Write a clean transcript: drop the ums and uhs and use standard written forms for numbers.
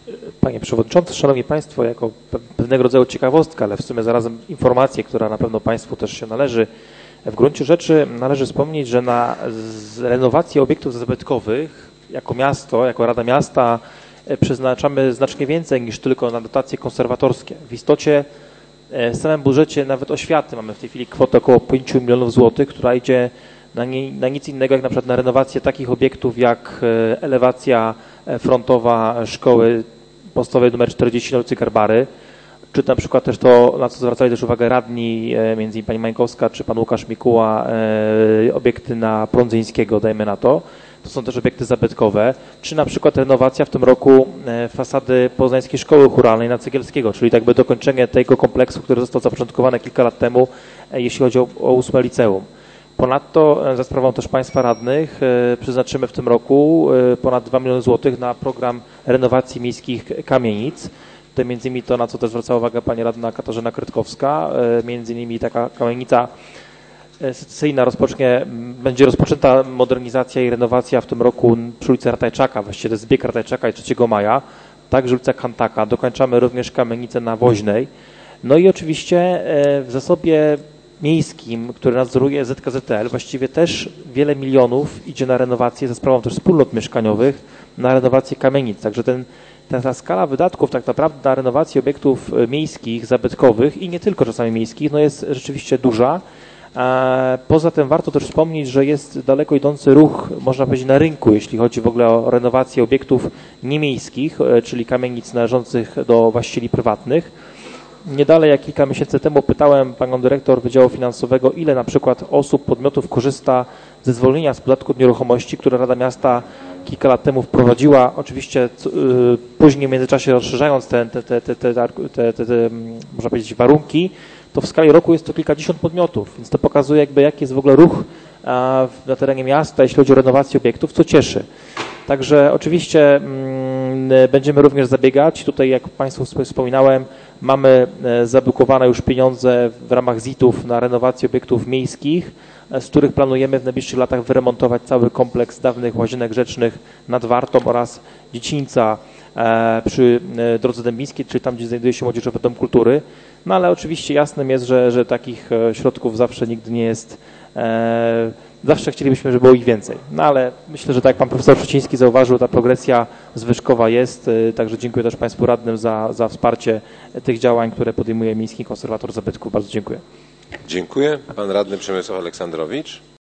Panie Przewodniczący, Szanowni Państwo, jako pewnego rodzaju ciekawostka, ale w sumie zarazem informację, która na pewno Państwu też się należy. W gruncie rzeczy należy wspomnieć, że na renowację obiektów zabytkowych jako miasto, jako Rada Miasta przeznaczamy znacznie więcej niż tylko na dotacje konserwatorskie. W istocie w samym budżecie nawet oświaty mamy w tej chwili kwotę około 5 milionów złotych, która idzie na nic innego jak na przykład na renowację takich obiektów jak elewacja frontowa szkoły podstawowej nr 40 na ulicy Garbary, czy na przykład też to, na co zwracali też uwagę radni, między innymi pani Mańkowska czy pan Łukasz Mikuła, obiekty na Prądzyńskiego, dajmy na to. To są też obiekty zabytkowe, czy na przykład renowacja w tym roku fasady Poznańskiej Szkoły Chóralnej na Cegielskiego, czyli jakby dokończenie tego kompleksu, który został zapoczątkowany kilka lat temu, jeśli chodzi o 8 liceum. Ponadto za sprawą też Państwa radnych przeznaczymy w tym roku ponad 2 miliony złotych na program renowacji miejskich kamienic. To między innymi to, na co też zwracała uwagę pani radna Katarzyna Krytkowska, między innymi taka kamienica secesyjna będzie rozpoczęta modernizacja i renowacja w tym roku przy ulicy Ratajczaka, właściwie to jest zbieg Ratajczaka i 3 maja, także ulica Kantaka. Dokończamy również kamienicę na Woźnej. No i oczywiście w zasobie miejskim, który nadzoruje ZKZL, właściwie też wiele milionów idzie na renowację, za sprawą też wspólnot mieszkaniowych, na renowację kamienic. Także ta skala wydatków tak naprawdę na renowację obiektów miejskich, zabytkowych i nie tylko czasami miejskich, no jest rzeczywiście duża. Poza tym warto też wspomnieć, że jest daleko idący ruch, można powiedzieć, na rynku, jeśli chodzi w ogóle o renowację obiektów niemiejskich, czyli kamienic należących do właścicieli prywatnych. Nie dalej jak kilka miesięcy temu pytałem panią dyrektor Wydziału Finansowego, ile na przykład osób, podmiotów korzysta ze zwolnienia z podatku od nieruchomości, które Rada Miasta kilka lat temu wprowadziła, oczywiście później w międzyczasie rozszerzając te można powiedzieć, warunki, to w skali roku jest to kilkadziesiąt podmiotów, więc to pokazuje jakby jaki jest w ogóle ruch na terenie miasta, jeśli chodzi o renowację obiektów, co cieszy. Także oczywiście będziemy również zabiegać. Tutaj, jak Państwu wspominałem, mamy zabukowane już pieniądze w ramach ZIT-ów na renowację obiektów miejskich, z których planujemy w najbliższych latach wyremontować cały kompleks dawnych łazienek rzecznych nad Wartą oraz dziedzińca przy Drodze Dębińskiej, czyli tam, gdzie znajduje się Młodzieżowy Dom Kultury. No ale oczywiście jasnym jest, że takich środków zawsze nigdy nie jest, zawsze chcielibyśmy, żeby było ich więcej. No ale myślę, że tak jak pan profesor Przeciński zauważył, ta progresja zwyżkowa jest, także dziękuję też Państwu radnym za wsparcie tych działań, które podejmuje Miejski Konserwator Zabytków. Bardzo dziękuję. Dziękuję. Pan radny Przemysław Aleksandrowicz.